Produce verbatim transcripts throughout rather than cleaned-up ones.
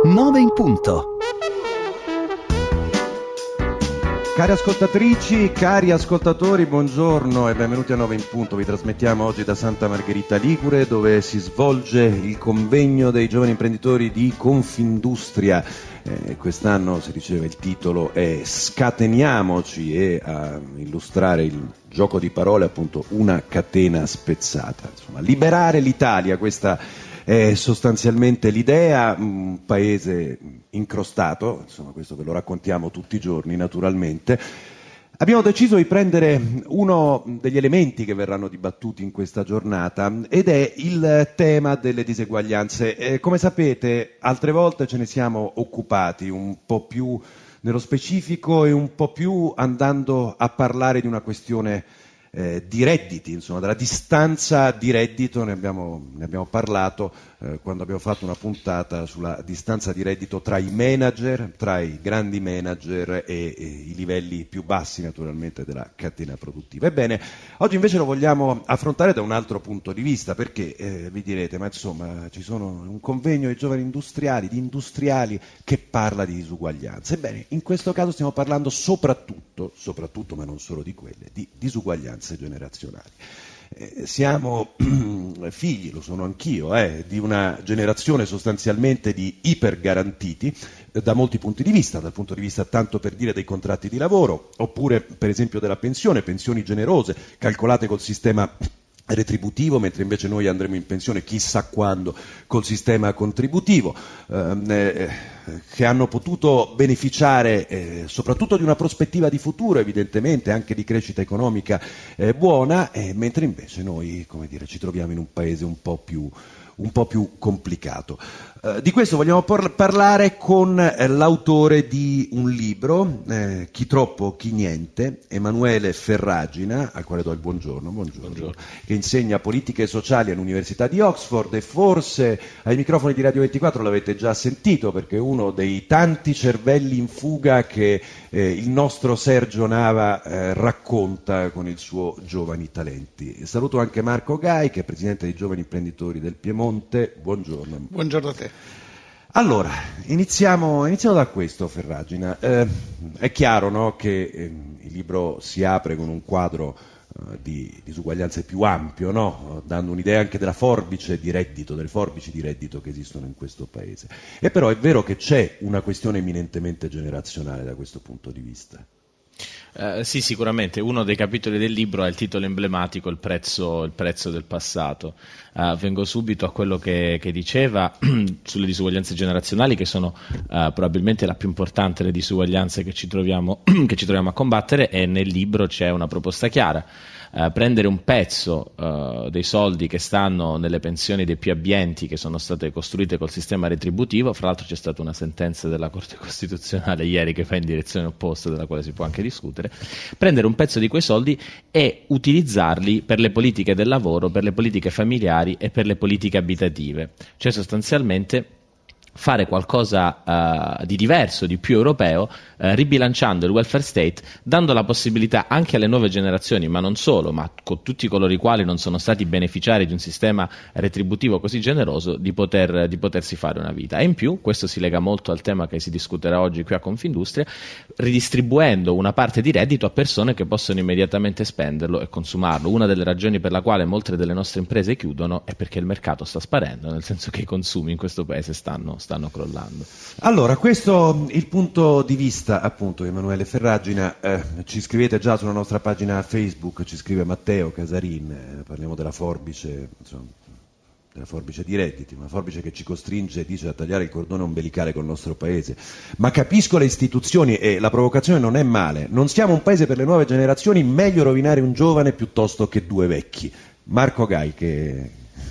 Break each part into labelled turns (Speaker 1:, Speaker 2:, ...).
Speaker 1: nove in punto.
Speaker 2: Cari ascoltatrici, cari ascoltatori, buongiorno e benvenuti a nove in punto. Vi trasmettiamo oggi da Santa Margherita Ligure, dove si svolge il convegno dei giovani imprenditori di Confindustria. Eh, quest'anno, si diceva, il titolo è Scateniamoci, e a illustrare il gioco di parole appunto una catena spezzata. Insomma, liberare l'Italia, questa è sostanzialmente l'idea. Un paese incrostato, insomma, questo ve lo raccontiamo tutti i giorni naturalmente. Abbiamo deciso di prendere uno degli elementi che verranno dibattuti in questa giornata ed è il tema delle diseguaglianze. Eh, come sapete, altre volte ce ne siamo occupati un po' più nello specifico e un po' più andando a parlare di una questione Eh, di redditi, insomma, della distanza di reddito. Ne abbiamo, ne abbiamo parlato eh, quando abbiamo fatto una puntata sulla distanza di reddito tra i manager, tra i grandi manager e, e i livelli più bassi naturalmente della catena produttiva. Ebbene, oggi invece lo vogliamo affrontare da un altro punto di vista, perché eh, vi direte, ma insomma ci sono un convegno di giovani industriali, di industriali che parla di disuguaglianze. Ebbene, in questo caso stiamo parlando soprattutto, soprattutto ma non solo di quelle, di disuguaglianze generazionali. Eh, siamo figli, lo sono anch'io, eh, di una generazione sostanzialmente di ipergarantiti eh, da molti punti di vista, dal punto di vista, tanto per dire, dei contratti di lavoro, oppure per esempio della pensione, pensioni generose, calcolate col sistema retributivo, mentre invece noi andremo in pensione chissà quando col sistema contributivo, ehm, eh, che hanno potuto beneficiare eh, soprattutto di una prospettiva di futuro, evidentemente anche di crescita economica eh, buona, eh, mentre invece noi, come dire, ci troviamo in un paese un po' più un po' più complicato. Uh, di questo vogliamo por- parlare con eh, l'autore di un libro, eh, Chi troppo, chi niente, Emanuele Ferragina, al quale do il buongiorno, buongiorno, buongiorno, che insegna politiche sociali all'Università di Oxford, e forse ai microfoni di Radio ventiquattro l'avete già sentito, perché è uno dei tanti cervelli in fuga che eh, il nostro Sergio Nava eh, racconta con il suo Giovani Talenti. E saluto anche Marco Gai, che è presidente dei Giovani Imprenditori del Piemonte. Buongiorno.
Speaker 3: Buongiorno a te.
Speaker 2: Allora, iniziamo, iniziamo da questo, Ferragina. Eh, è chiaro, no, che eh, il libro si apre con un quadro eh, di disuguaglianze più ampio, no? Dando un'idea anche della forbice di reddito, delle forbici di reddito che esistono in questo paese. E però è vero che c'è una questione eminentemente generazionale da questo punto di vista.
Speaker 4: Uh, sì, sicuramente. Uno dei capitoli del libro ha il titolo emblematico, il prezzo, il prezzo del passato. Uh, vengo subito a quello che, che diceva sulle disuguaglianze generazionali, che sono uh, probabilmente la più importante delle disuguaglianze che ci troviamo, che ci troviamo a combattere, e nel libro c'è una proposta chiara. Uh, prendere un pezzo uh, dei soldi che stanno nelle pensioni dei più abbienti, che sono state costruite col sistema retributivo. Fra l'altro c'è stata una sentenza della Corte Costituzionale ieri che fa in direzione opposta, della quale si può anche discutere. Prendere un pezzo di quei soldi e utilizzarli per le politiche del lavoro, per le politiche familiari e per le politiche abitative, cioè sostanzialmente fare qualcosa uh, di diverso, di più europeo, uh, ribilanciando il welfare state, dando la possibilità anche alle nuove generazioni, ma non solo, ma con tutti coloro i quali non sono stati beneficiari di un sistema retributivo così generoso, di, poter, di potersi fare una vita. E in più, questo si lega molto al tema che si discuterà oggi qui a Confindustria, ridistribuendo una parte di reddito a persone che possono immediatamente spenderlo e consumarlo. Una delle ragioni per la quale molte delle nostre imprese chiudono è perché il mercato sta sparendo, nel senso che i consumi in questo paese stanno stanno crollando.
Speaker 2: Allora, questo il punto di vista appunto di Emanuele Ferragina. Eh, ci scrivete già sulla nostra pagina Facebook, ci scrive Matteo Casarin, eh, parliamo della forbice, insomma, della forbice di redditi, una forbice che ci costringe, dice, a tagliare il cordone ombelicale col nostro paese. Ma capisco le istituzioni e la provocazione non è male. Non siamo un paese per le nuove generazioni, meglio rovinare un giovane piuttosto che due vecchi. Marco Gai, che...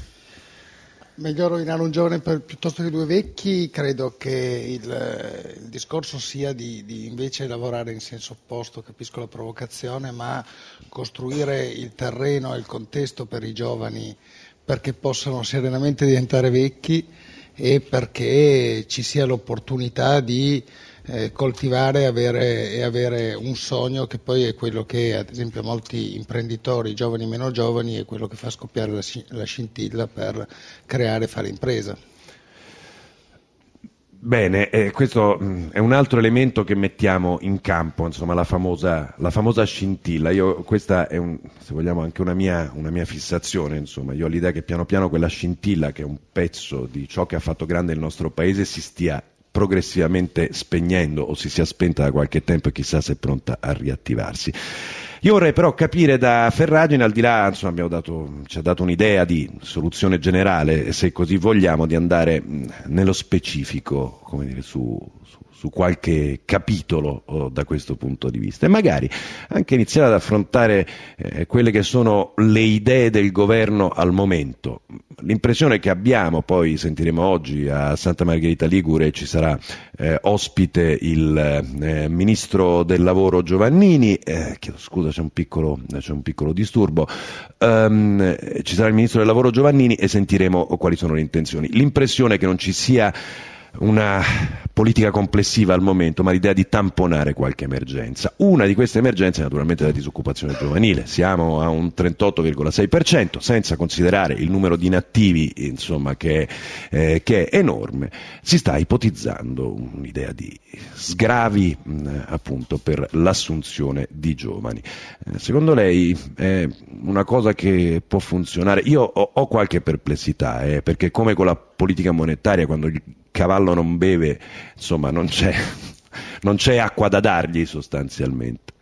Speaker 3: Meglio rovinare un giovane per, piuttosto che due vecchi. Credo che il, il discorso sia di, di invece lavorare in senso opposto. Capisco la provocazione, ma costruire il terreno e il contesto per i giovani perché possano serenamente diventare vecchi e perché ci sia l'opportunità di eh, coltivare avere, e avere un sogno che poi è quello che ad esempio molti imprenditori, giovani e meno giovani, è quello che fa scoppiare la, la scintilla per creare e fare impresa.
Speaker 2: Bene, eh, questo mh, è un altro elemento che mettiamo in campo, insomma, la famosa, la famosa scintilla. Io, questa è, un, se vogliamo, anche una mia, una mia fissazione, insomma. Io ho l'idea che piano piano quella scintilla, che è un pezzo di ciò che ha fatto grande il nostro paese, si stia progressivamente spegnendo o si sia spenta da qualche tempo e chissà se è pronta a riattivarsi. Io vorrei però capire da Ferragine, al di là, insomma, abbiamo dato, ci ha dato un'idea di soluzione generale, se così vogliamo, di andare mh, nello specifico, come dire, su, su, su qualche capitolo oh, da questo punto di vista, e magari anche iniziare ad affrontare eh, quelle che sono le idee del governo al momento. L'impressione che abbiamo, poi sentiremo oggi a Santa Margherita Ligure, ci sarà eh, ospite il eh, ministro del lavoro Giovannini, eh, chiedo scusa, c'è un piccolo, c'è un piccolo disturbo, um, ci sarà il ministro del lavoro Giovannini e sentiremo quali sono le intenzioni. L'impressione è che non ci sia una politica complessiva al momento, ma l'idea di tamponare qualche emergenza. Una di queste emergenze è naturalmente la disoccupazione giovanile. Siamo a un trentotto virgola sei per cento, senza considerare il numero di inattivi, insomma, che, eh, che è enorme. Si sta ipotizzando un'idea di sgravi mh, appunto per l'assunzione di giovani. Eh, secondo lei è una cosa che può funzionare? Io ho, ho qualche perplessità, eh, perché come con la politica monetaria, quando il cavallo non beve, insomma, non c'è, non c'è acqua da dargli sostanzialmente.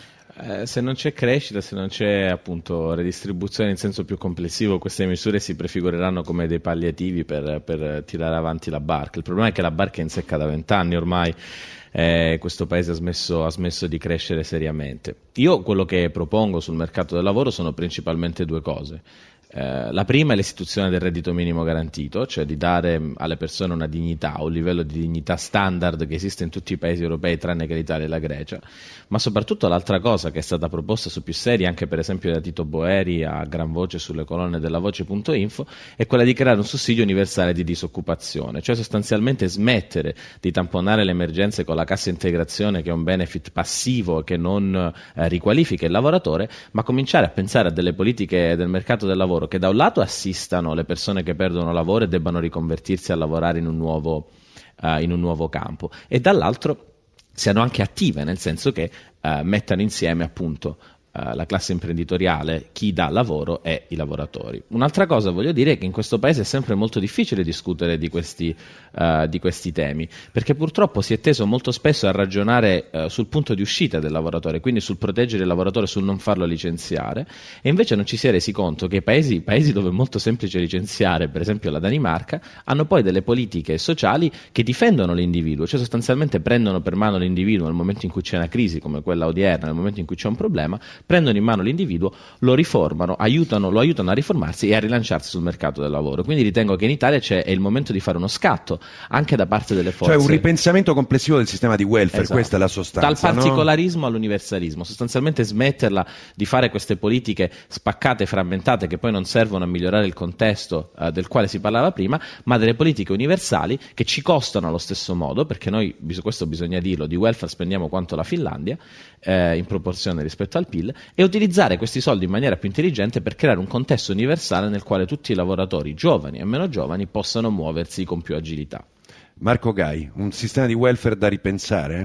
Speaker 4: Eh, se non c'è crescita, se non c'è appunto redistribuzione in senso più complessivo, queste misure si prefigureranno come dei palliativi per, per tirare avanti la barca. Il problema è che la barca è in secca da vent'anni ormai. Eh, questo paese ha smesso, ha smesso di crescere seriamente. Io quello che propongo sul mercato del lavoro sono principalmente due cose. Eh, la prima è l'istituzione del reddito minimo garantito, cioè di dare alle persone una dignità, un livello di dignità standard che esiste in tutti i paesi europei tranne che l'Italia e la Grecia, ma soprattutto l'altra cosa che è stata proposta su più seri anche per esempio da Tito Boeri a gran voce sulle colonne della voce punto info è quella di creare un sussidio universale di disoccupazione, cioè sostanzialmente smettere di tamponare le emergenze con la cassa integrazione, che è un benefit passivo che non eh, riqualifica il lavoratore, ma cominciare a pensare a delle politiche del mercato del lavoro che da un lato assistano le persone che perdono lavoro e debbano riconvertirsi a lavorare in un nuovo, uh, in un nuovo campo, e dall'altro siano anche attive, nel senso che uh, mettano insieme appunto uh, la classe imprenditoriale, chi dà lavoro e i lavoratori. Un'altra cosa voglio dire è che in questo paese è sempre molto difficile discutere di questi, uh, di questi temi, perché purtroppo si è teso molto spesso a ragionare uh, sul punto di uscita del lavoratore, quindi sul proteggere il lavoratore, sul non farlo licenziare, e invece non ci si è resi conto che i paesi, paesi dove è molto semplice licenziare, per esempio la Danimarca, hanno poi delle politiche sociali che difendono l'individuo, cioè sostanzialmente prendono per mano l'individuo nel momento in cui c'è una crisi come quella odierna, nel momento in cui c'è un problema, prendono in mano l'individuo, lo riformano, aiutano, lo aiutano a riformarsi e a rilanciarsi sul mercato del lavoro. Quindi ritengo che in Italia c'è, è il momento di fare uno scatto anche da parte delle forze.
Speaker 2: Cioè un ripensamento complessivo del sistema di welfare,
Speaker 4: esatto.
Speaker 2: Questa è la sostanza.
Speaker 4: Dal particolarismo
Speaker 2: no?
Speaker 4: all'universalismo, sostanzialmente smetterla di fare queste politiche spaccate, frammentate, che poi non servono a migliorare il contesto eh, del quale si parlava prima, ma delle politiche universali che ci costano allo stesso modo, perché noi, questo bisogna dirlo, di welfare spendiamo quanto la Finlandia, eh, in proporzione rispetto al P I L, e utilizzare questi soldi in maniera più intelligente per creare un contesto universale nel quale tutti i lavoratori, giovani e meno giovani, possano muoversi con più agilità.
Speaker 2: Marco Gai, un sistema di welfare da ripensare?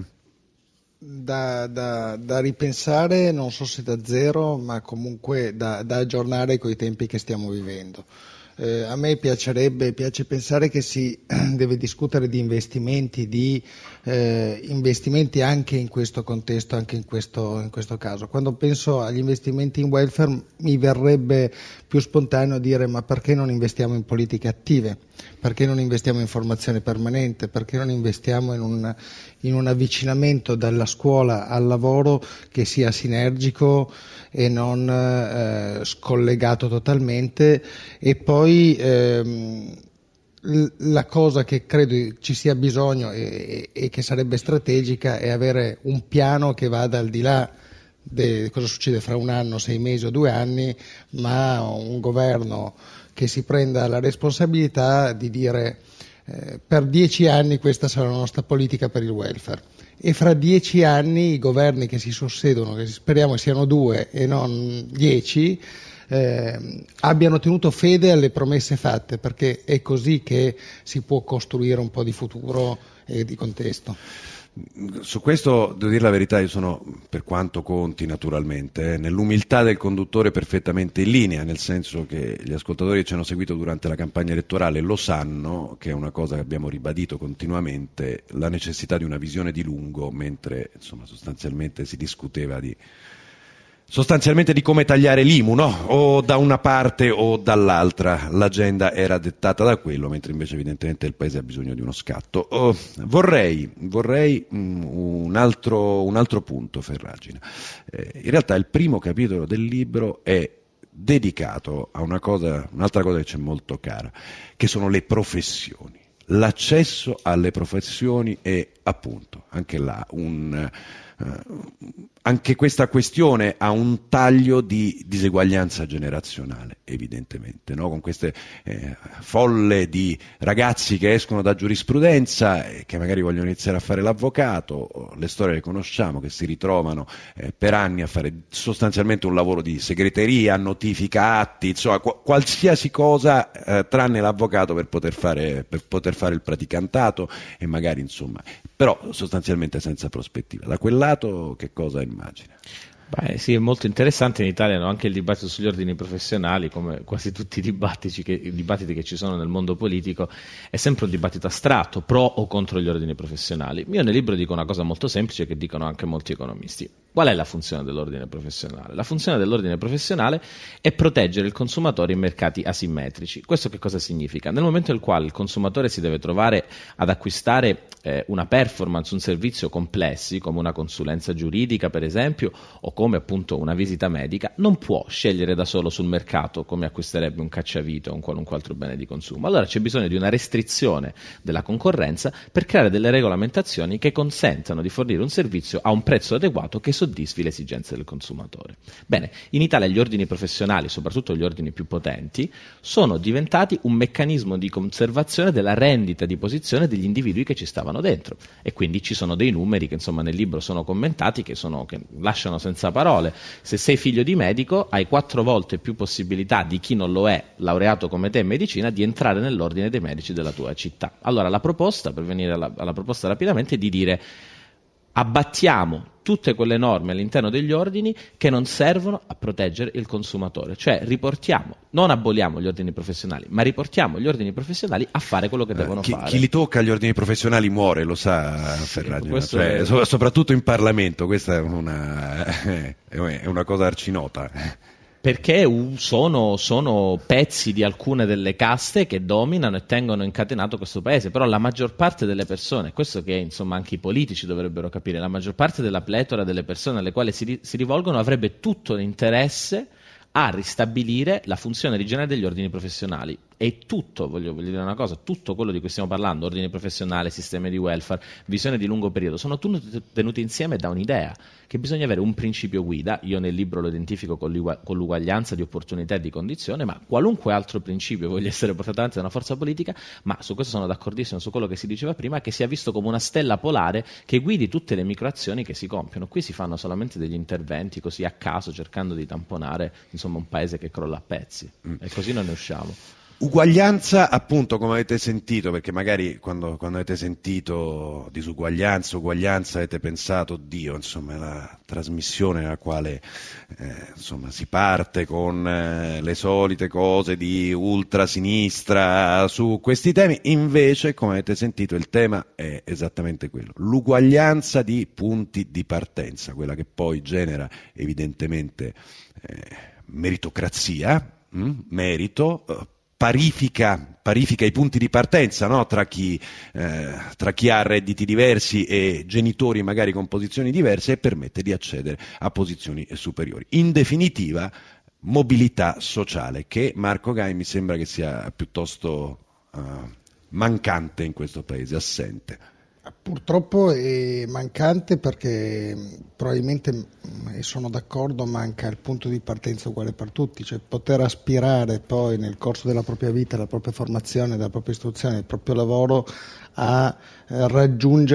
Speaker 3: Da, da, da ripensare, non so se da zero, ma comunque da, da aggiornare coi tempi che stiamo vivendo. Eh, a me piacerebbe, piace pensare che si deve discutere di investimenti, di eh, investimenti anche in questo contesto, anche in questo, in questo caso. Quando penso agli investimenti in welfare mi verrebbe più spontaneo dire: ma perché non investiamo in politiche attive? Perché non investiamo in formazione permanente? Perché non investiamo in un, in un avvicinamento dalla scuola al lavoro che sia sinergico e non eh, scollegato totalmente? E poi ehm, la cosa che credo ci sia bisogno e, e che sarebbe strategica è avere un piano che vada al di là di cosa succede fra un anno, sei mesi o due anni, ma un governo che si prenda la responsabilità di dire eh, per dieci anni questa sarà la nostra politica per il welfare, e fra dieci anni i governi che si sussedono, che speriamo siano due e non dieci, eh, abbiano tenuto fede alle promesse fatte, perché è così che si può costruire un po' di futuro e di contesto.
Speaker 2: Su questo, devo dire la verità, io sono, per quanto conti naturalmente, eh, nell'umiltà del conduttore perfettamente in linea, nel senso che gli ascoltatori che ci hanno seguito durante la campagna elettorale lo sanno, che è una cosa che abbiamo ribadito continuamente, la necessità di una visione di lungo, mentre insomma sostanzialmente si discuteva di sostanzialmente di come tagliare l'I M U, no? O da una parte o dall'altra, l'agenda era dettata da quello, mentre invece evidentemente il Paese ha bisogno di uno scatto. Oh, vorrei vorrei mm, un, altro, un altro punto, Ferragina. Eh, in realtà il primo capitolo del libro è dedicato a una cosa, un'altra cosa che c'è molto cara, che sono le professioni. L'accesso alle professioni è appunto anche là un... Uh, anche questa questione ha un taglio di diseguaglianza generazionale, evidentemente, no? Con queste eh, folle di ragazzi che escono da giurisprudenza e che magari vogliono iniziare a fare l'avvocato, le storie le conosciamo, che si ritrovano eh, per anni a fare sostanzialmente un lavoro di segreteria, notifica atti, insomma qu- qualsiasi cosa eh, tranne l'avvocato per poter fare, per poter fare il praticantato e magari insomma, però sostanzialmente senza prospettiva. Da quel lato che cosa immagina?
Speaker 4: Beh, sì, è molto interessante. In Italia no? Anche il dibattito sugli ordini professionali, come quasi tutti i dibattiti, che, i dibattiti che ci sono nel mondo politico, è sempre un dibattito astratto, pro o contro gli ordini professionali. Io nel libro dico una cosa molto semplice che dicono anche molti economisti. Qual è la funzione dell'ordine professionale? La funzione dell'ordine professionale è proteggere il consumatore in mercati asimmetrici. Questo che cosa significa? Nel momento nel quale il consumatore si deve trovare ad acquistare eh, una performance, un servizio complessi, come una consulenza giuridica per esempio, o come appunto una visita medica, non può scegliere da solo sul mercato come acquisterebbe un cacciavite o un qualunque altro bene di consumo. Allora c'è bisogno di una restrizione della concorrenza per creare delle regolamentazioni che consentano di fornire un servizio a un prezzo adeguato che soddisfi le esigenze del consumatore. Bene, in Italia gli ordini professionali, soprattutto gli ordini più potenti, sono diventati un meccanismo di conservazione della rendita di posizione degli individui che ci stavano dentro, e quindi ci sono dei numeri che insomma nel libro sono commentati, che, sono, che lasciano senza parole. Se sei figlio di medico hai quattro volte più possibilità di chi non lo è, laureato come te in medicina, di entrare nell'ordine dei medici della tua città. Allora la proposta, per venire alla, alla proposta rapidamente, è di dire: abbattiamo tutte quelle norme all'interno degli ordini che non servono a proteggere il consumatore, cioè riportiamo, non aboliamo gli ordini professionali, ma riportiamo gli ordini professionali a fare quello che devono
Speaker 2: eh, chi,
Speaker 4: fare.
Speaker 2: Chi li tocca agli ordini professionali muore, lo sa
Speaker 4: sì,
Speaker 2: Ferragina, cioè, è... so, soprattutto in Parlamento, questa è una, è una cosa arcinota.
Speaker 4: Perché sono, sono pezzi di alcune delle caste che dominano e tengono incatenato questo paese, però la maggior parte delle persone, questo che insomma anche i politici dovrebbero capire, la maggior parte della pletora delle persone alle quali si, si rivolgono avrebbe tutto l'interesse a ristabilire la funzione originale degli ordini professionali. E tutto, voglio, voglio dire una cosa, tutto quello di cui stiamo parlando, ordine professionale, sistemi di welfare, visione di lungo periodo, sono tutti tenuti insieme da un'idea, che bisogna avere un principio guida. Io nel libro lo identifico con, con l'uguaglianza di opportunità e di condizione, ma qualunque altro principio voglia essere portato avanti da una forza politica, ma su questo sono d'accordissimo su quello che si diceva prima, che sia visto come una stella polare che guidi tutte le microazioni che si compiono. Qui si fanno solamente degli interventi così a caso, cercando di tamponare insomma un paese che crolla a pezzi, mm. e così non ne usciamo.
Speaker 2: Uguaglianza, appunto, come avete sentito, perché magari quando, quando avete sentito disuguaglianza, uguaglianza, avete pensato, Dio, insomma, è la trasmissione nella quale eh, insomma, si parte con eh, le solite cose di ultrasinistra su questi temi. Invece, come avete sentito, il tema è esattamente quello, l'uguaglianza di punti di partenza, quella che poi genera evidentemente eh, meritocrazia, mh, merito, eh, Parifica, parifica i punti di partenza, no? tra, chi, eh, tra chi ha redditi diversi e genitori magari con posizioni diverse, e permette di accedere a posizioni superiori. In definitiva, mobilità sociale, che Marco Gai mi sembra che sia piuttosto uh, mancante in questo paese, assente.
Speaker 3: Purtroppo è mancante perché probabilmente, e sono d'accordo, manca il punto di partenza uguale per tutti, cioè poter aspirare poi nel corso della propria vita, della propria formazione, della propria istruzione, del proprio lavoro a raggiungere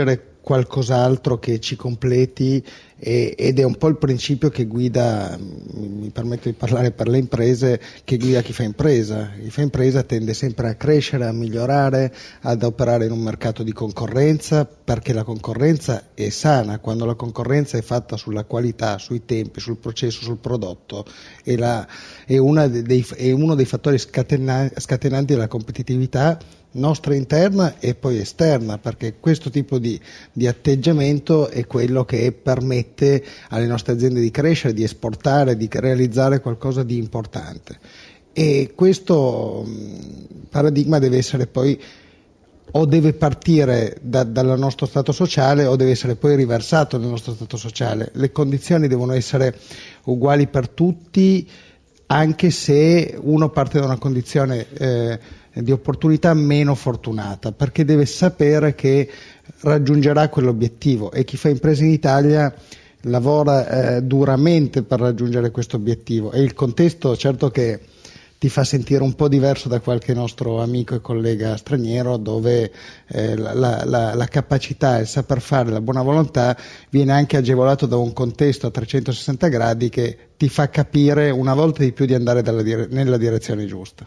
Speaker 3: qualcos'altro che ci completi, e, ed è un po' il principio che guida, mi permetto di parlare per le imprese, che guida chi fa impresa. Chi fa impresa tende sempre a crescere, a migliorare, ad operare in un mercato di concorrenza, perché la concorrenza è sana. Quando la concorrenza è fatta sulla qualità, sui tempi, sul processo, sul prodotto, è, la, è, una dei, è uno dei fattori scatena, scatenanti della competitività nostra interna e poi esterna, perché questo tipo di, di atteggiamento è quello che permette alle nostre aziende di crescere, di esportare, di realizzare qualcosa di importante. E questo mh, paradigma deve essere poi, o deve partire da, dal nostro stato sociale, o deve essere poi riversato nel nostro stato sociale. Le condizioni devono essere uguali per tutti, anche se uno parte da una condizione eh, di opportunità meno fortunata, perché deve sapere che raggiungerà quell'obiettivo, e chi fa impresa in Italia lavora eh, duramente per raggiungere questo obiettivo, e il contesto certo che ti fa sentire un po' diverso da qualche nostro amico e collega straniero, dove eh, la, la, la capacità, il saper fare, la buona volontà viene anche agevolato da un contesto a trecentosessanta gradi che ti fa capire una volta di più di andare dalla dire- nella direzione giusta.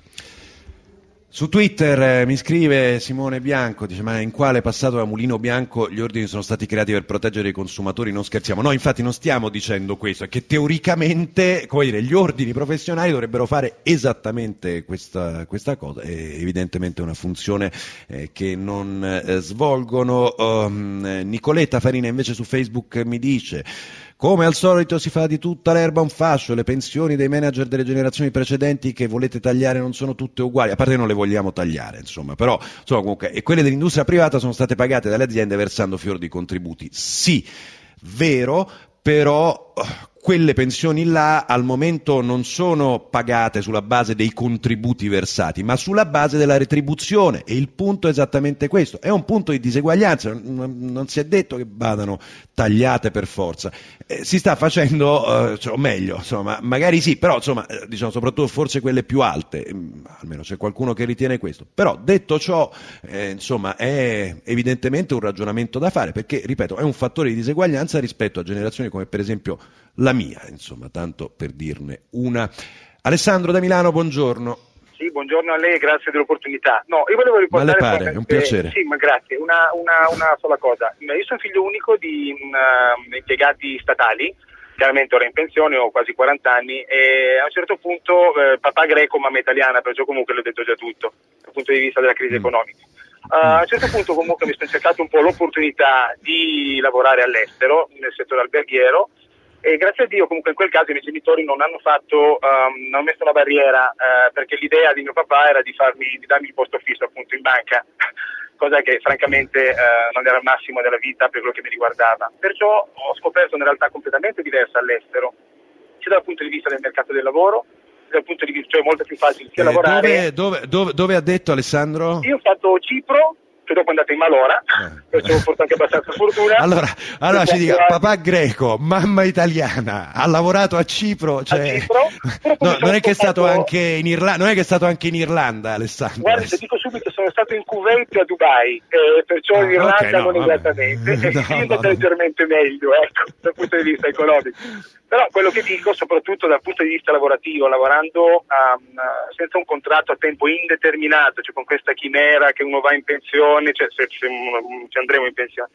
Speaker 2: Su Twitter eh, mi scrive Simone Bianco, dice: ma in quale passato da Mulino Bianco gli ordini sono stati creati per proteggere i consumatori? Non scherziamo. No, infatti non stiamo dicendo questo, è che teoricamente, come dire, gli ordini professionali dovrebbero fare esattamente questa, questa cosa, è evidentemente una funzione eh, che non eh, svolgono. Um, Nicoletta Farina invece su Facebook mi dice: come al solito si fa di tutta l'erba un fascio, le pensioni dei manager delle generazioni precedenti che volete tagliare non sono tutte uguali, a parte che non le vogliamo tagliare, insomma, però insomma, comunque, e quelle dell'industria privata sono state pagate dalle aziende versando fior di contributi. Sì, vero, però quelle pensioni là al momento non sono pagate sulla base dei contributi versati, ma sulla base della retribuzione, e il punto è esattamente questo, è un punto di diseguaglianza, non, non si è detto che vadano tagliate per forza, eh, si sta facendo, eh, cioè, o meglio, insomma, magari sì, però insomma, eh, diciamo soprattutto forse quelle più alte, eh, almeno c'è qualcuno che ritiene questo, però detto ciò, eh, insomma, è evidentemente un ragionamento da fare, perché, ripeto, è un fattore di diseguaglianza rispetto a generazioni come per esempio la mia, insomma, tanto per dirne una. Alessandro da Milano, buongiorno.
Speaker 1: Sì, buongiorno a lei, grazie dell'opportunità. No, io volevo riportare...
Speaker 2: Ma le pare, è un piacere.
Speaker 1: Sì, ma grazie. Una, una, una sola cosa. Io sono figlio unico di uh, impiegati statali, chiaramente ora in pensione, ho quasi quaranta anni, e a un certo punto, eh, papà greco, mamma italiana, perciò comunque l'ho detto già tutto, dal punto di vista della crisi
Speaker 2: mm.
Speaker 1: economica. Uh, a un certo punto comunque mi sono cercato un po' l'opportunità di lavorare all'estero, nel settore alberghiero, e grazie a Dio comunque in quel caso i miei genitori non hanno fatto, um, non hanno messo una barriera, uh, perché l'idea di mio papà era di farmi, di darmi il posto fisso appunto in banca, cosa che francamente uh, non era il massimo della vita per quello che mi riguardava. Perciò ho scoperto una realtà completamente diversa all'estero, sia dal punto di vista del mercato del lavoro, sia dal punto di vista, cioè molto più facile sia
Speaker 2: eh,
Speaker 1: lavorare.
Speaker 2: Dove, dove, dove, dove ha detto Alessandro?
Speaker 1: Io ho fatto Cipro, che dopo è andata in malora, eh. perciò ho portato anche abbastanza fortuna.
Speaker 2: Allora, allora ci dica, papà greco, mamma italiana, ha lavorato a Cipro, cioè...
Speaker 1: a Cipro
Speaker 2: no, non è che è stato anche in Irlanda, non è che è stato anche in Irlanda, Alessandro.
Speaker 1: Guardi, ti dico subito, sono stato in Kuwait e a Dubai, eh, perciò
Speaker 2: ah,
Speaker 1: in Irlanda
Speaker 2: okay, no,
Speaker 1: non
Speaker 2: vabbè.
Speaker 1: esattamente, e
Speaker 2: no,
Speaker 1: quindi è
Speaker 2: no,
Speaker 1: andato
Speaker 2: no.
Speaker 1: leggermente meglio, ecco, dal punto di vista economico. Però quello che dico, soprattutto dal punto di vista lavorativo, lavorando um, senza un contratto a tempo indeterminato, cioè con questa chimera che uno va in pensione, cioè se, se, se andremo in pensione,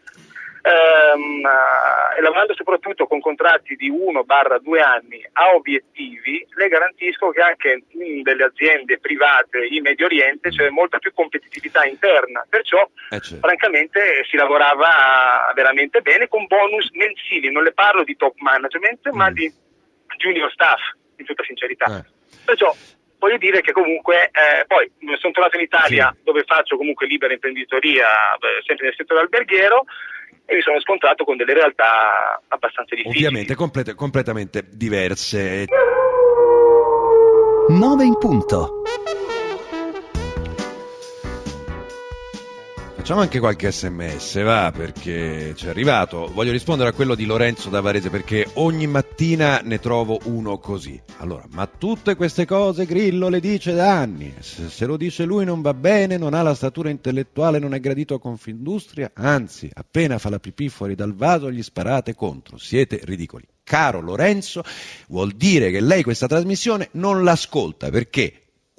Speaker 1: um, uh, e lavorando soprattutto con contratti di uno barra due anni a obiettivi, le garantisco che anche in delle aziende private in Medio Oriente c'è molta più competitività interna, perciò
Speaker 2: eh certo.
Speaker 1: francamente si lavorava veramente bene con bonus mensili, non le parlo di top management mm. ma di junior staff, in tutta sincerità. Eh. Perciò voglio dire che comunque eh, poi sono tornato in Italia sì. dove faccio comunque libera imprenditoria, eh, sempre nel settore alberghiero, e mi sono scontrato con delle realtà abbastanza difficili.
Speaker 2: Ovviamente complete, completamente diverse.
Speaker 5: nove in punto.
Speaker 2: Facciamo anche qualche sms, va, perché ci è arrivato. Voglio rispondere a quello di Lorenzo da Varese, perché ogni mattina ne trovo uno così. Allora, ma tutte queste cose Grillo le dice da anni. Se, se lo dice lui non va bene, non ha la statura intellettuale, non è gradito a Confindustria, anzi, appena fa la pipì fuori dal vaso gli sparate contro. Siete ridicoli. Caro Lorenzo, vuol dire che lei questa trasmissione non l'ascolta, perché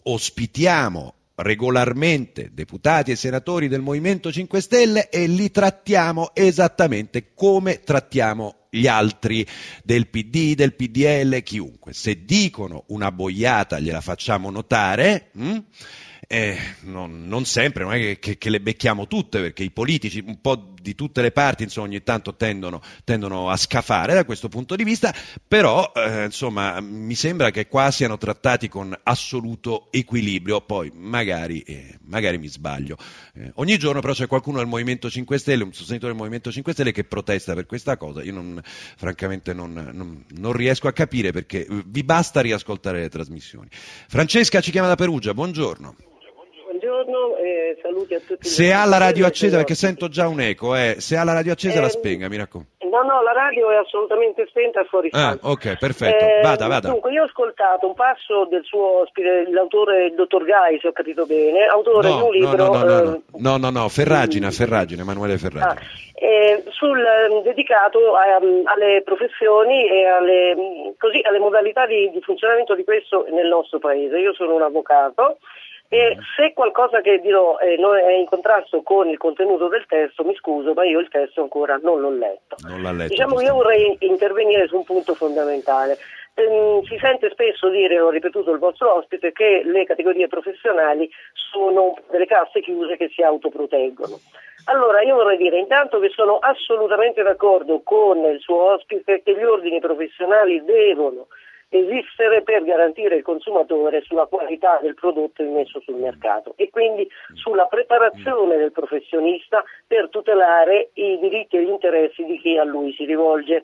Speaker 2: ospitiamo regolarmente deputati e senatori del Movimento cinque Stelle e li trattiamo esattamente come trattiamo gli altri del P D, del P D L, chiunque. Se dicono una boiata gliela facciamo notare, hm? Eh, non, non sempre, non è che, che, che le becchiamo tutte, perché i politici un po' di tutte le parti insomma, ogni tanto tendono, tendono a scafare da questo punto di vista, però eh, insomma mi sembra che qua siano trattati con assoluto equilibrio, poi magari, eh, magari mi sbaglio. Eh, ogni giorno però c'è qualcuno del Movimento cinque Stelle, un sostenitore del Movimento cinque Stelle che protesta per questa cosa, io non, francamente non, non, non riesco a capire, perché vi basta riascoltare le trasmissioni. Francesca ci chiama da Perugia, buongiorno.
Speaker 5: Buongiorno e saluti a tutti.
Speaker 2: Se ha la radio accesa, perché sento già un eco, eh. Se ha la radio accesa eh, la spenga, mi raccomando.
Speaker 5: No, no, la radio è assolutamente spenta e fuori stanza.
Speaker 2: Ah, ok, perfetto. Eh, vada, vada.
Speaker 5: Dunque, io ho ascoltato un passo del suo ospite, l'autore, il dottor Gai, se ho capito bene, autore
Speaker 2: no,
Speaker 5: di un libro...
Speaker 2: No, no, no,
Speaker 5: eh,
Speaker 2: no, no, no, no, Ferragina, Ferragina, Emanuele Ferragina.
Speaker 5: Ah, eh, sul, eh, dedicato a, um, alle professioni e alle, così, alle modalità di, di funzionamento di questo nel nostro paese. Io sono un avvocato. E se qualcosa che dirò eh, non è in contrasto con il contenuto del testo, mi scuso, ma io il testo ancora non l'ho letto.
Speaker 2: Non l'ha letto.
Speaker 5: Diciamo che io vorrei intervenire su un punto fondamentale. Ehm, si sente spesso dire, l'ho ripetuto il vostro ospite, che le categorie professionali sono delle casse chiuse che si autoproteggono. Allora io vorrei dire intanto che sono assolutamente d'accordo con il suo ospite che gli ordini professionali devono esistere per garantire il consumatore sulla qualità del prodotto immesso sul mercato e quindi sulla preparazione del professionista per tutelare i diritti e gli interessi di chi a lui si rivolge.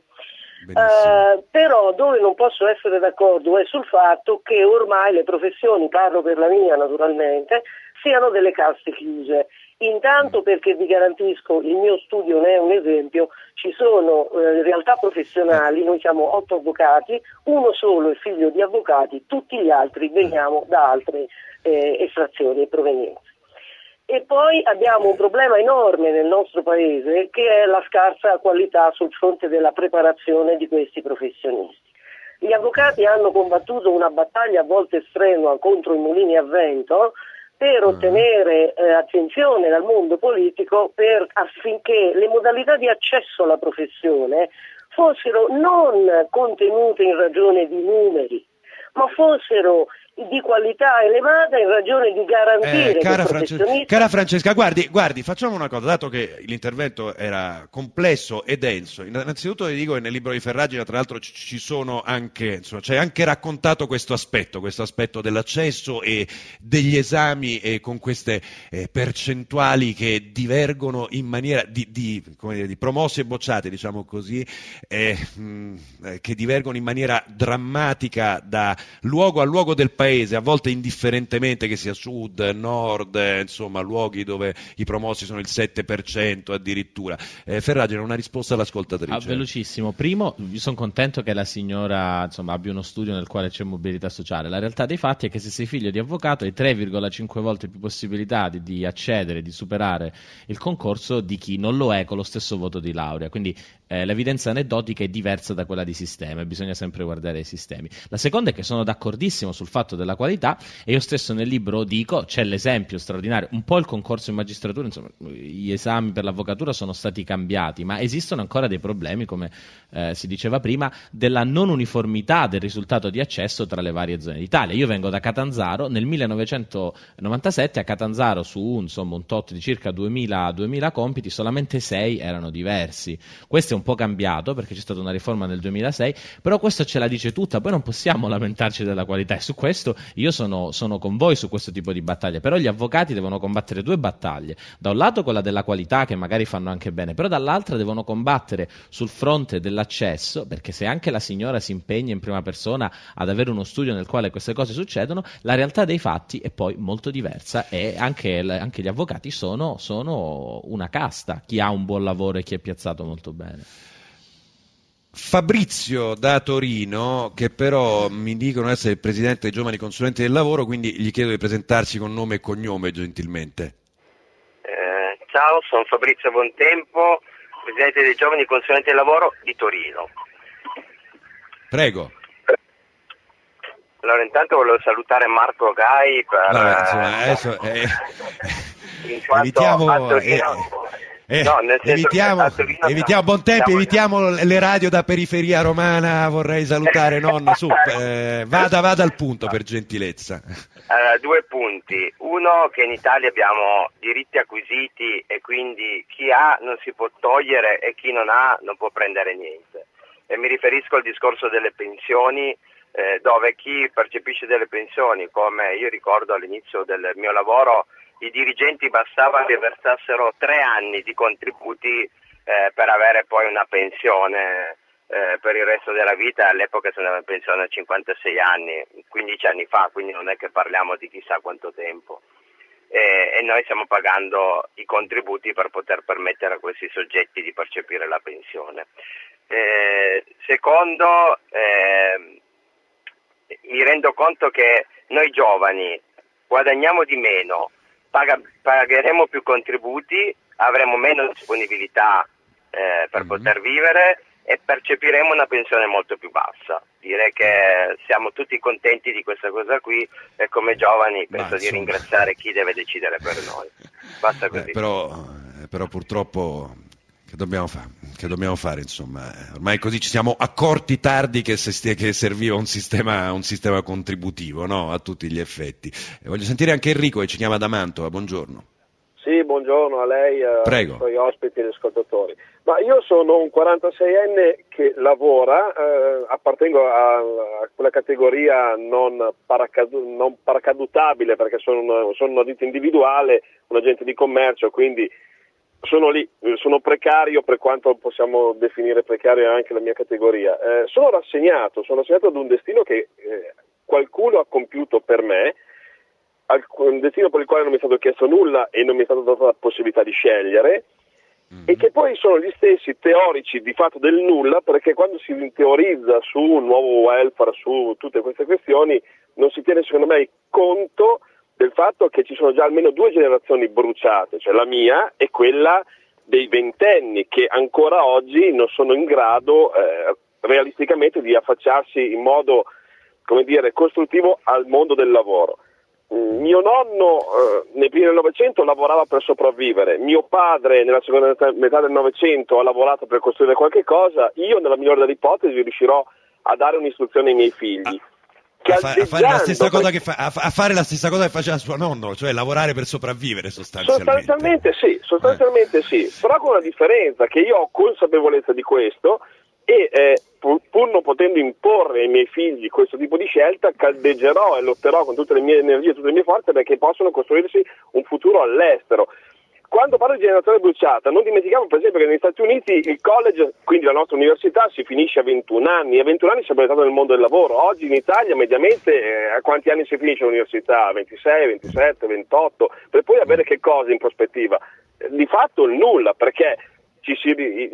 Speaker 5: Uh, però dove non posso essere d'accordo è sul fatto che ormai le professioni, parlo per la mia naturalmente, siano delle casse chiuse. Intanto perché vi garantisco, il mio studio ne è un esempio, ci sono eh, realtà professionali, noi siamo otto avvocati, uno solo è figlio di avvocati, tutti gli altri veniamo da altre eh, estrazioni e provenienze. E poi abbiamo un problema enorme nel nostro paese che è la scarsa qualità sul fronte della preparazione di questi professionisti. Gli avvocati hanno combattuto una battaglia a volte strenua contro i mulini a vento per ottenere eh, attenzione dal mondo politico per, affinché le modalità di accesso alla professione fossero non contenute in ragione di numeri, ma fossero di qualità elevata in ragione di garantire
Speaker 2: eh, cara,
Speaker 5: che
Speaker 2: Francesca, cara Francesca, guardi, guardi, facciamo una cosa, dato che l'intervento era complesso e denso, innanzitutto vi dico che nel libro di Ferragina tra l'altro ci sono anche, insomma, c'è anche raccontato questo aspetto, questo aspetto dell'accesso e degli esami e con queste eh, percentuali che divergono in maniera di, di, come dire, di promossi e bocciati, diciamo così, eh, mh, che divergono in maniera drammatica da luogo a luogo del paese, a volte indifferentemente che sia sud, nord, eh, insomma luoghi dove i promossi sono il sette per cento addirittura. Eh, Ferragina, una risposta all'ascoltatrice.
Speaker 4: Ah, velocissimo. Primo, io sono contento che la signora insomma, abbia uno studio nel quale c'è mobilità sociale. La realtà dei fatti è che se sei figlio di avvocato hai tre virgola cinque volte più possibilità di, di accedere, di superare il concorso di chi non lo è con lo stesso voto di laurea. Quindi eh, l'evidenza aneddotica è diversa da quella di sistema e bisogna sempre guardare i sistemi. La seconda è che sono d'accordissimo sul fatto della qualità e io stesso nel libro dico, c'è l'esempio straordinario, un po' il concorso in magistratura, insomma gli esami per l'avvocatura sono stati cambiati, ma esistono ancora dei problemi, come eh, si diceva prima, della non uniformità del risultato di accesso tra le varie zone d'Italia. Io vengo da Catanzaro, nel millenovecentonovantasette a Catanzaro su insomma, un tot di circa duemila, duemila compiti solamente sei erano diversi. Questo è un po' cambiato perché c'è stata una riforma nel duemilasei, però questo ce la dice tutta, poi non possiamo lamentarci della qualità e su questo io sono, sono con voi su questo tipo di battaglie, però gli avvocati devono combattere due battaglie, da un lato quella della qualità che magari fanno anche bene, però dall'altra devono combattere sul fronte dell'accesso, perché se anche la signora si impegna in prima persona ad avere uno studio nel quale queste cose succedono, la realtà dei fatti è poi molto diversa e anche, anche gli avvocati sono, sono una casta, chi ha un buon lavoro e chi è piazzato molto bene.
Speaker 2: Fabrizio da Torino, che però mi dicono essere il presidente dei giovani consulenti del lavoro, quindi gli chiedo di presentarsi con nome e cognome gentilmente.
Speaker 6: Eh, ciao, sono Fabrizio Bontempo, presidente dei giovani consulenti del lavoro di Torino.
Speaker 2: Prego.
Speaker 6: Allora, intanto volevo salutare Marco Gai per...
Speaker 2: Vabbè, insomma, adesso, eh,
Speaker 6: in quanto
Speaker 2: evitiamo...
Speaker 6: a Torino...
Speaker 2: Eh,
Speaker 6: no, nel senso
Speaker 2: evitiamo,
Speaker 6: che a
Speaker 2: evitiamo buon tempo, evitiamo le radio da periferia romana, vorrei salutare nonna, su, eh, vada, vada al punto per gentilezza.
Speaker 6: Allora, due punti, uno che in Italia abbiamo diritti acquisiti e quindi chi ha non si può togliere e chi non ha non può prendere niente, e mi riferisco al discorso delle pensioni, eh, dove chi percepisce delle pensioni, come io ricordo all'inizio del mio lavoro, i dirigenti bastava che versassero tre anni di contributi eh, per avere poi una pensione eh, per il resto della vita. All'epoca si andava in pensione a cinquantasei anni, quindici anni fa, quindi non è che parliamo di chissà quanto tempo. E, e noi stiamo pagando i contributi per poter permettere a questi soggetti di percepire la pensione. Eh, secondo, eh, mi rendo conto che noi giovani guadagniamo di meno, Paga, pagheremo più contributi, avremo meno disponibilità eh, per mm-hmm. poter vivere e percepiremo una pensione molto più bassa. Direi che siamo tutti contenti di questa cosa qui e come giovani penso Ma, di ringraziare chi deve decidere per noi. Basta così.
Speaker 2: Eh, però, però purtroppo che dobbiamo fare? Che dobbiamo fare insomma? Ormai così ci siamo accorti tardi che, se, che serviva un sistema, un sistema contributivo, no? A tutti gli effetti. E voglio sentire anche Enrico che ci chiama da Mantova, buongiorno.
Speaker 7: Sì, buongiorno a lei,
Speaker 2: Prego.
Speaker 7: ai suoi ospiti e agli ascoltatori. Ma io sono un quarantaseienne che lavora, eh, appartengo a, a quella categoria non, paracadu- non paracadutabile perché sono, una, sono una ditta individuale, un agente di commercio, quindi sono lì, sono precario per quanto possiamo definire precario anche la mia categoria. Eh, sono rassegnato, sono rassegnato ad un destino che eh, qualcuno ha compiuto per me, un destino per il quale non mi è stato chiesto nulla e non mi è stata data la possibilità di scegliere, mm-hmm. e che poi sono gli stessi teorici di fatto del nulla, perché quando si teorizza su un nuovo welfare, su tutte queste questioni, non si tiene secondo me conto del fatto che ci sono già almeno due generazioni bruciate, cioè la mia e quella dei ventenni, che ancora oggi non sono in grado eh, realisticamente di affacciarsi in modo, come dire, costruttivo al mondo del lavoro. Mio nonno eh, nei primi del Novecento lavorava per sopravvivere, mio padre nella seconda metà del Novecento ha lavorato per costruire qualche cosa, io nella migliore delle ipotesi riuscirò a dare un'istruzione ai miei figli.
Speaker 2: Ah. A, fa- a, fare la stessa cosa che fa- a, fa- a fare la stessa cosa che faceva suo nonno, cioè lavorare per sopravvivere sostanzialmente.
Speaker 7: Sostanzialmente sì, sostanzialmente eh. sì, però con una differenza che io ho consapevolezza di questo e eh, pur, pur non potendo imporre ai miei figli questo tipo di scelta, caldeggerò e lotterò con tutte le mie energie e tutte le mie forze perché possono costruirsi un futuro all'estero. Quando parlo di generazione bruciata, non dimentichiamo per esempio che negli Stati Uniti il college, quindi la nostra università, si finisce a ventuno anni, e a ventuno anni siamo entrati nel mondo del lavoro. Oggi in Italia mediamente eh, a quanti anni si finisce l'università? ventisei, ventisette, ventotto, per poi avere che cosa in prospettiva? Eh, di fatto il nulla, perché ci si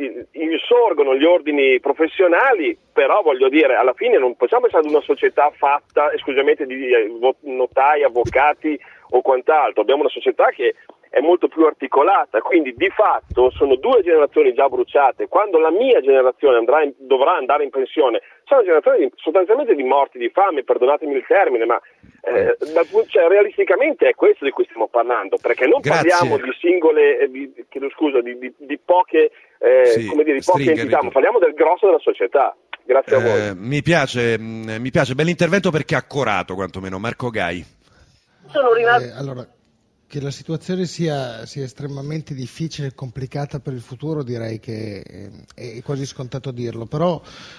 Speaker 7: insorgono gli ordini professionali, però voglio dire, alla fine non possiamo pensare ad una società fatta esclusivamente di notai, avvocati o quant'altro, abbiamo una società che è molto più articolata, quindi di fatto sono due generazioni già bruciate. Quando la mia generazione andrà in, dovrà andare in pensione, sarà una generazione di, sostanzialmente di morti di fame, perdonatemi il termine, ma eh, da, cioè, realisticamente è questo di cui stiamo parlando, perché non
Speaker 2: Grazie.
Speaker 7: parliamo di singole, di, chiedo scusa, di, di, di poche, eh,
Speaker 2: sì,
Speaker 7: come dire, di poche
Speaker 2: stringa,
Speaker 7: entità, ma parliamo del grosso della società. Grazie a voi.
Speaker 2: Eh, mi piace, mi piace, bell'intervento perché accorato quantomeno. Marco Gai.
Speaker 5: Sono rimasto...
Speaker 3: Eh, allora... che la situazione sia, sia estremamente difficile e complicata per il futuro, direi che è, è quasi scontato dirlo, però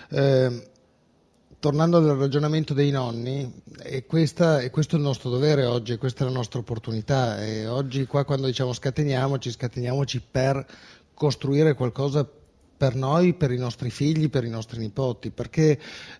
Speaker 3: eh, tornando al ragionamento dei nonni, è, questa, è questo il nostro dovere oggi, questa è la nostra opportunità, e oggi qua quando diciamo scateniamoci, scateniamoci per costruire qualcosa per noi, per i nostri figli, per i nostri nipoti, perché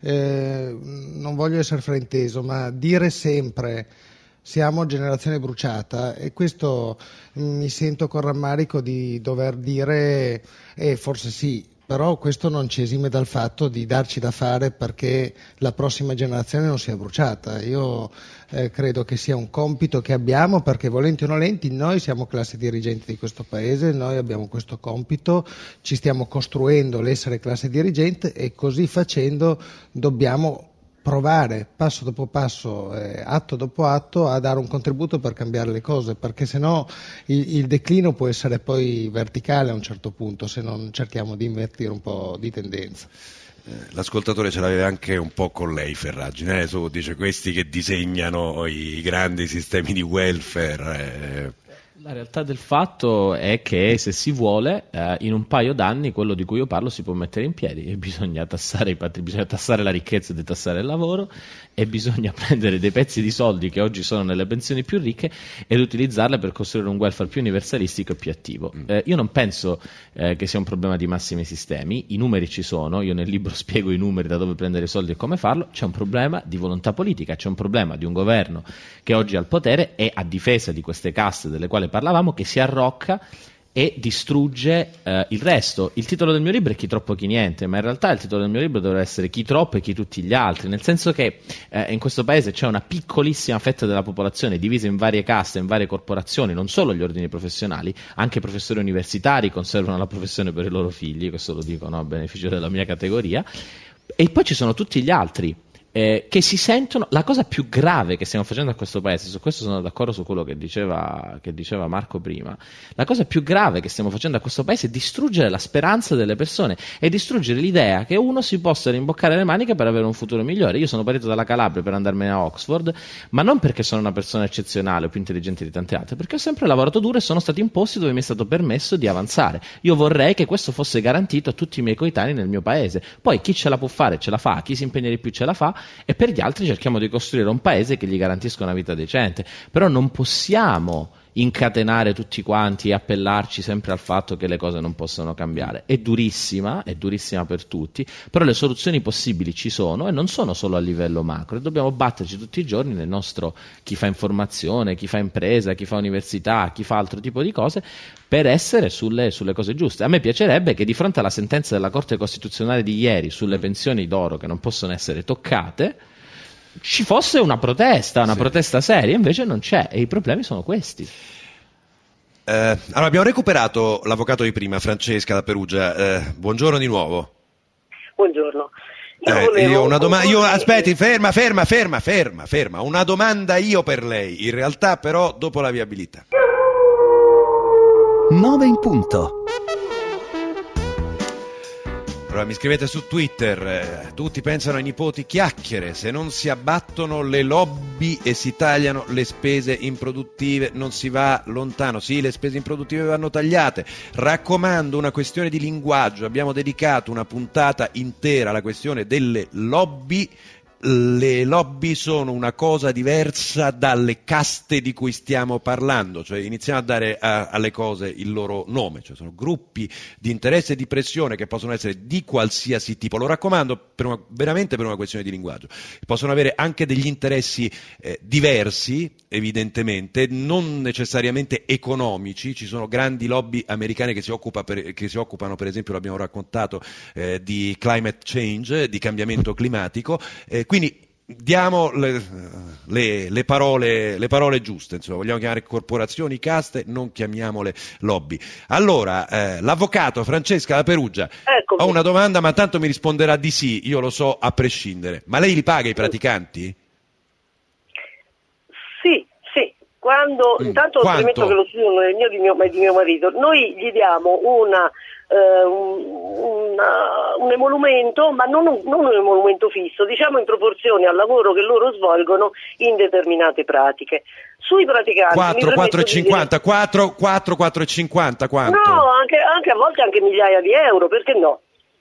Speaker 3: eh, non voglio essere frainteso, ma dire sempre siamo generazione bruciata, e questo mi sento con rammarico di dover dire, eh, forse sì, però questo non ci esime dal fatto di darci da fare perché la prossima generazione non sia bruciata. Io eh, credo che sia un compito che abbiamo, perché volenti o nolenti noi siamo classe dirigente di questo paese, noi abbiamo questo compito, ci stiamo costruendo l'essere classe dirigente, e così facendo dobbiamo provare passo dopo passo, eh, atto dopo atto, a dare un contributo per cambiare le cose, perché sennò il, il declino può essere poi verticale a un certo punto, se non cerchiamo di invertire un po' di tendenza.
Speaker 2: L'ascoltatore ce l'aveva anche un po' con lei, Ferragine, eh? Su, dice questi che disegnano i grandi sistemi di welfare. Eh.
Speaker 4: La realtà del fatto è che se si vuole, eh, in un paio d'anni quello di cui io parlo si può mettere in piedi, e bisogna tassare i patri- bisogna tassare la ricchezza e detassare il lavoro, e bisogna prendere dei pezzi di soldi che oggi sono nelle pensioni più ricche ed utilizzarle per costruire un welfare più universalistico e più attivo. Eh, io non penso eh, che sia un problema di massimi sistemi, i numeri ci sono, io nel libro spiego i numeri, da dove prendere i soldi e come farlo. C'è un problema di volontà politica, c'è un problema di un governo che oggi è al potere e, a difesa di queste caste delle quali parlavamo, che si arrocca e distrugge eh, il resto. Il titolo del mio libro è Chi troppo chi niente, ma in realtà il titolo del mio libro dovrebbe essere Chi troppo e chi tutti gli altri, nel senso che eh, in questo paese c'è una piccolissima fetta della popolazione divisa in varie caste, in varie corporazioni, non solo gli ordini professionali, anche i professori universitari conservano la professione per i loro figli, questo lo dico, no, a beneficio della mia categoria, e poi ci sono tutti gli altri. Eh, che si sentono. La cosa più grave che stiamo facendo a questo paese, su questo sono d'accordo su quello che diceva, che diceva Marco prima, la cosa più grave che stiamo facendo a questo paese è distruggere la speranza delle persone e distruggere l'idea che uno si possa rimboccare le maniche per avere un futuro migliore. Io sono partito dalla Calabria per andarmene a Oxford, ma non perché sono una persona eccezionale o più intelligente di tante altre, perché ho sempre lavorato duro e sono stati imposti dove mi è stato permesso di avanzare. Io vorrei che questo fosse garantito a tutti i miei coetanei nel mio paese. Poi chi ce la può fare ce la fa, chi si impegna di più ce la fa, e per gli altri cerchiamo di costruire un paese che gli garantisca una vita decente. Però non possiamo incatenare tutti quanti e appellarci sempre al fatto che le cose non possono cambiare. È durissima, è durissima per tutti, però le soluzioni possibili ci sono, e non sono solo a livello macro, e dobbiamo batterci tutti i giorni nel nostro, chi fa informazione, chi fa impresa, chi fa università, chi fa altro tipo di cose, per essere sulle, sulle cose giuste. A me piacerebbe che di fronte alla sentenza della Corte Costituzionale di ieri sulle pensioni d'oro che non possono essere toccate ci fosse una protesta, una sì. protesta seria, invece non c'è, e i problemi sono questi.
Speaker 2: Eh, allora abbiamo recuperato l'avvocato di prima, Francesca da Perugia. Eh, buongiorno di nuovo.
Speaker 5: Buongiorno. Io,
Speaker 2: eh,
Speaker 5: volevo...
Speaker 2: io una domanda. Io aspetti, ferma, ferma, ferma, ferma, ferma. Una domanda io per lei. In realtà, però, dopo la viabilità.
Speaker 8: nove in punto.
Speaker 2: Allora, mi scrivete su Twitter, eh, tutti pensano ai nipoti chiacchiere, se non si abbattono le lobby e si tagliano le spese improduttive non si va lontano. Sì, le spese improduttive vanno tagliate. Raccomando, una questione di linguaggio, abbiamo dedicato una puntata intera alla questione delle lobby. Le lobby sono una cosa diversa dalle caste di cui stiamo parlando, cioè iniziamo a dare a, alle cose il loro nome, cioè sono gruppi di interesse e di pressione che possono essere di qualsiasi tipo. Lo raccomando per una, veramente per una questione di linguaggio. Possono avere anche degli interessi eh, diversi, evidentemente, non necessariamente economici. Ci sono grandi lobby americane che si, occupa per, che si occupano, per esempio, l'abbiamo raccontato, eh, di climate change, di cambiamento climatico. Eh, Quindi diamo le, le, le, parole, le parole giuste, insomma, vogliamo chiamare corporazioni, caste, non chiamiamole lobby. Allora, eh, l'avvocato Francesca da Perugia, Eccomi. Ho una domanda, ma tanto mi risponderà di sì, io lo so a prescindere. Ma lei li paga i praticanti?
Speaker 5: Sì, sì. Quando, mm. Intanto
Speaker 2: Quanto?
Speaker 5: premetto che lo studio non è mio, di mio, ma è di mio marito. Noi gli diamo una... Uh, un, un emolumento, ma non un, non un emolumento fisso, diciamo in proporzione al lavoro che loro svolgono in determinate pratiche. Sui praticanti
Speaker 2: quattro, quattro e cinquanta,
Speaker 5: dire...
Speaker 2: quattro, quattro, quattro e cinquanta, quanto?
Speaker 5: No, anche, anche a volte anche migliaia di euro, perché no?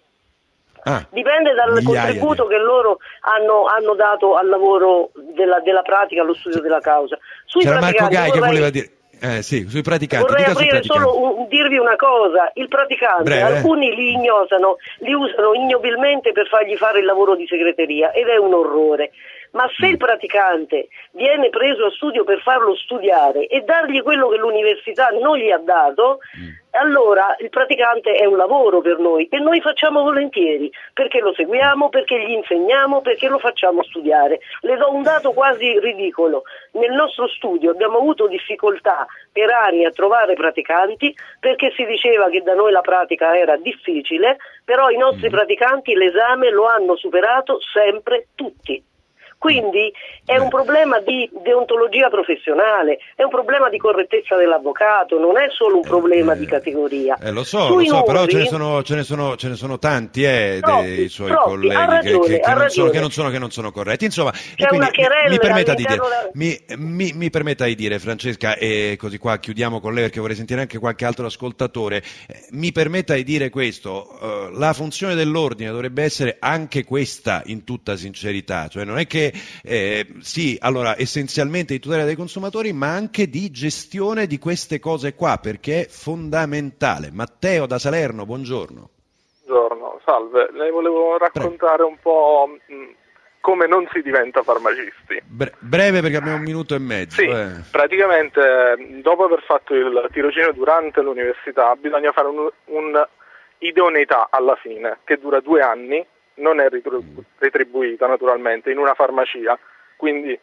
Speaker 2: Ah,
Speaker 5: dipende dal contributo di... che loro hanno, hanno dato al lavoro della, della pratica, allo studio della causa. Sui
Speaker 2: C'era Marco Gai
Speaker 5: vorrei...
Speaker 2: che voleva dire... Eh, sì, sui praticanti.
Speaker 5: Vorrei
Speaker 2: Dica
Speaker 5: aprire
Speaker 2: praticanti.
Speaker 5: solo un, dirvi una cosa, il praticante,
Speaker 2: Breve.
Speaker 5: alcuni li ignosano, li usano ignobilmente per fargli fare il lavoro di segreteria ed è un orrore. Ma se il praticante viene preso a studio per farlo studiare e dargli quello che l'università non gli ha dato, allora il praticante è un lavoro per noi e noi facciamo volentieri, perché lo seguiamo, perché gli insegniamo, perché lo facciamo studiare. Le do un dato quasi ridicolo. Nel nostro studio abbiamo avuto difficoltà per anni a trovare praticanti perché si diceva che da noi la pratica era difficile, però i nostri praticanti l'esame lo hanno superato sempre tutti. Quindi è un problema di deontologia professionale, è un problema di correttezza dell'avvocato, non è solo un problema
Speaker 2: eh,
Speaker 5: di categoria.
Speaker 2: Eh, lo so,
Speaker 5: Sui
Speaker 2: lo so,
Speaker 5: numeri,
Speaker 2: però ce ne sono, ce ne sono, ce ne sono tanti eh,
Speaker 5: troppi,
Speaker 2: dei suoi
Speaker 5: troppi,
Speaker 2: colleghi
Speaker 5: ha ragione,
Speaker 2: che, che,
Speaker 5: ha
Speaker 2: non sono, che,
Speaker 5: ragione.
Speaker 2: non sono, che non sono corretti. Insomma,
Speaker 5: C'è
Speaker 2: e quindi
Speaker 5: una querella
Speaker 2: mi, mi, permetta di dire,
Speaker 5: all'interno
Speaker 2: mi, mi, mi permetta di dire, Francesca, e così qua chiudiamo con lei perché vorrei sentire anche qualche altro ascoltatore, eh, mi permetta di dire questo, eh, la funzione dell'ordine dovrebbe essere anche questa in tutta sincerità, cioè non è che eh, sì, allora essenzialmente di tutela dei consumatori, ma anche di gestione di queste cose qua, perché è fondamentale. Matteo da Salerno, buongiorno.
Speaker 8: Buongiorno, salve. Le volevo raccontare Prego. un po' mh, come non si diventa farmacisti.
Speaker 2: Bre- breve perché abbiamo un minuto e mezzo.
Speaker 8: Sì,
Speaker 2: eh.
Speaker 8: praticamente dopo aver fatto il tirocinio durante l'università bisogna fare un, un idoneità alla fine, che dura due anni, non è ritribu- retribuita naturalmente, in una farmacia. Quindi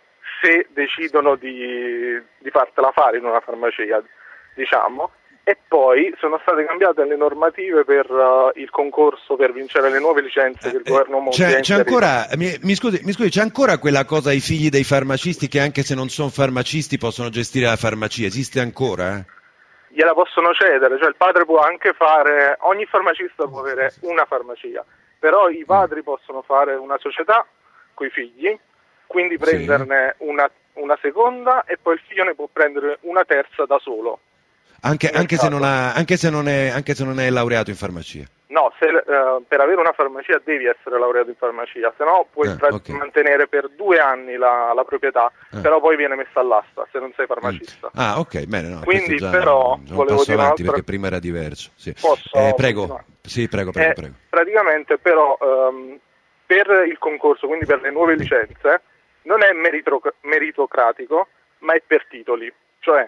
Speaker 8: se decidono di, di fartela fare in una farmacia, diciamo, e poi sono state cambiate le normative per uh, il concorso per vincere le nuove licenze che il
Speaker 2: Eh,
Speaker 8: governo Monti
Speaker 2: c'è,
Speaker 8: ha
Speaker 2: c'è
Speaker 8: inserito.
Speaker 2: ancora, mi, mi, scusi, mi scusi, c'è ancora quella cosa ai figli dei farmacisti che anche se non sono farmacisti possono gestire la farmacia? Esiste ancora? Eh?
Speaker 8: Gliela possono cedere, cioè il padre può anche fare, ogni farmacista può avere una farmacia, però i padri possono fare una società coi figli, quindi prenderne sì. una, una seconda e poi il figlio ne può prendere una terza da solo.
Speaker 2: Anche, anche, se non ha, anche, se non è, anche se non è laureato in farmacia?
Speaker 8: No, se, uh, per avere una farmacia devi essere laureato in farmacia, se no puoi
Speaker 2: eh,
Speaker 8: tra-
Speaker 2: okay.
Speaker 8: mantenere per due anni la, la proprietà, eh. però poi viene messa all'asta se non sei farmacista.
Speaker 2: Mm. Ah, ok, bene. No,
Speaker 8: quindi
Speaker 2: già
Speaker 8: però
Speaker 2: un, un
Speaker 8: volevo
Speaker 2: passo
Speaker 8: dire
Speaker 2: avanti
Speaker 8: un'altra...
Speaker 2: perché prima era diverso. Sì.
Speaker 8: Posso
Speaker 2: eh, prego,
Speaker 8: continuare?
Speaker 2: sì, prego, prego,
Speaker 8: eh,
Speaker 2: prego.
Speaker 8: Praticamente però um, per il concorso, quindi per le nuove licenze, non è meritro- meritocratico, ma è per titoli, cioè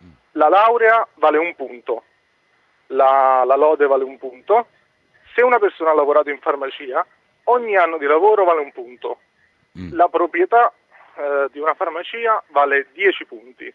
Speaker 8: la laurea vale un punto, la, la lode vale un punto, se una persona ha lavorato in farmacia, ogni anno di lavoro vale un punto, mm. la proprietà eh, di una farmacia vale dieci punti.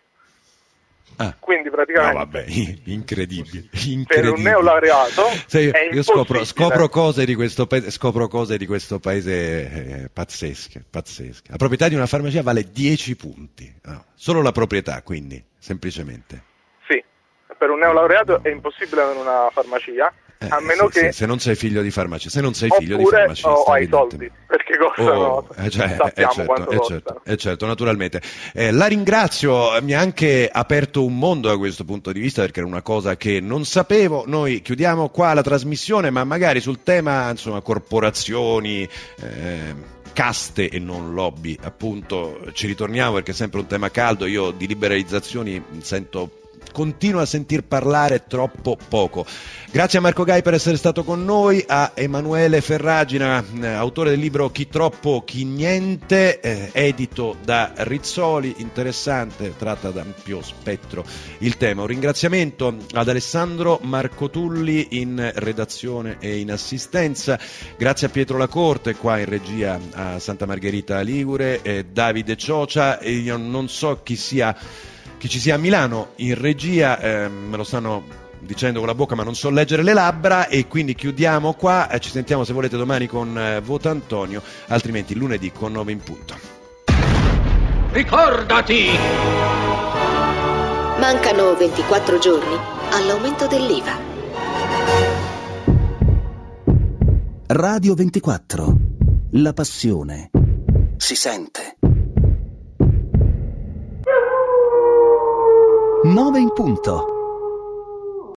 Speaker 2: Ah.
Speaker 8: Quindi praticamente
Speaker 2: no, vabbè, incredibile, incredibile.
Speaker 8: Per un neolaureato
Speaker 2: Sai,
Speaker 8: è
Speaker 2: io scopro, scopro
Speaker 8: impossibile.
Speaker 2: cose di questo paese, scopro cose di questo paese eh, pazzesche, pazzesche. La proprietà di una farmacia vale dieci punti, no, solo la proprietà, quindi, semplicemente.
Speaker 8: Sì, per un neolaureato è impossibile avere una farmacia,
Speaker 2: Eh,
Speaker 8: a meno
Speaker 2: sì,
Speaker 8: che
Speaker 2: sì, se non sei figlio di farmacia, se non sei
Speaker 8: oppure,
Speaker 2: figlio di farmacista,
Speaker 8: o hai soldi, perché costano,
Speaker 2: oh, eh, cioè,
Speaker 8: sappiamo
Speaker 2: eh, certo,
Speaker 8: quanto
Speaker 2: eh,
Speaker 8: costano.
Speaker 2: certo, eh, certo, naturalmente. Eh, la ringrazio, mi ha anche aperto un mondo da questo punto di vista perché era una cosa che non sapevo. Noi chiudiamo qua la trasmissione, ma magari sul tema, insomma, corporazioni, eh, caste e non lobby, appunto, ci ritorniamo perché è sempre un tema caldo. Io di liberalizzazioni sento continuo a sentir parlare troppo poco. Grazie a Marco Gai per essere stato con noi, a Emanuele Ferragina, eh, autore del libro Chi troppo, chi niente, eh, edito da Rizzoli, interessante, tratta da ampio spettro il tema. Un ringraziamento ad Alessandro Marcotulli in redazione e in assistenza, grazie a Pietro Lacorte qua in regia a Santa Margherita Ligure, eh, Davide Ciocia, e io non so chi sia chi ci sia a Milano in regia, eh, me lo stanno dicendo con la bocca ma non so leggere le labbra, e quindi chiudiamo qua, eh, ci sentiamo se volete domani con eh, Vota Antonio, altrimenti lunedì con nove in punto.
Speaker 9: Ricordati!
Speaker 10: Mancano ventiquattro giorni all'aumento dell'I V A.
Speaker 9: Radio ventiquattro. La passione si sente. nove in punto.